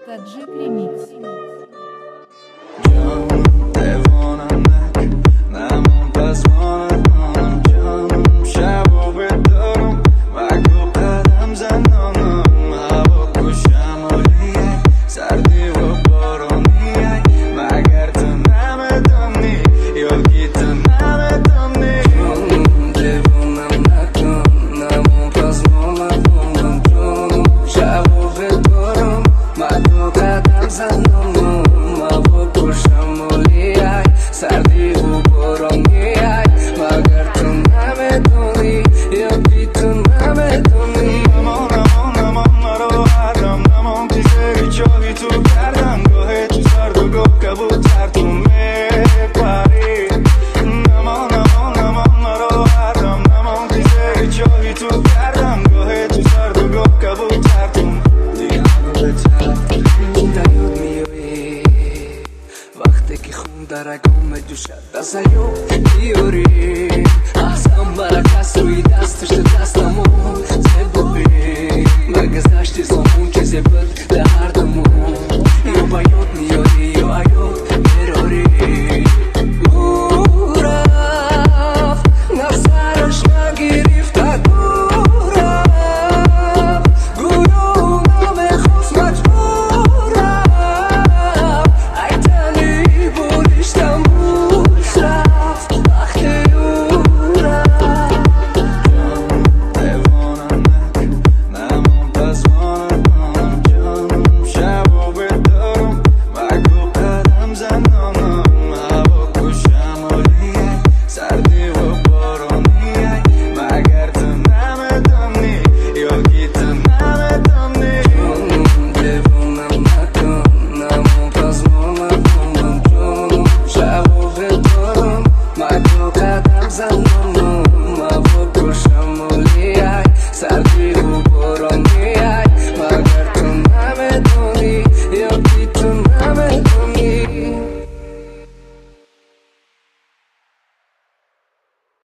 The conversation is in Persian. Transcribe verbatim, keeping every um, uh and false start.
Таджик ремикс. وقتی که خون در رگام جوشد دستایو بیاری ازم برکست روی دستش دستمو زبوری بگذشتی زمان چیزی بد در هر دمون یا باید میاری یا ایاد میراری او رفت نفسرش نگیرفت او رفت گویا اونم خواست مجبور رفت ای تنی بودشتم بوش رفت وقتی او رفت دیوانم نکن نمون پس مانم جانم شب و بدارم مگو قدم زنانم هوا کشمالیه سردی و بارانیه مگر تو نمیدونی یا کی تو نمیدونی دیوانم نکن نمون پس مانم جانم شب و بدارم مگو قدم زنانم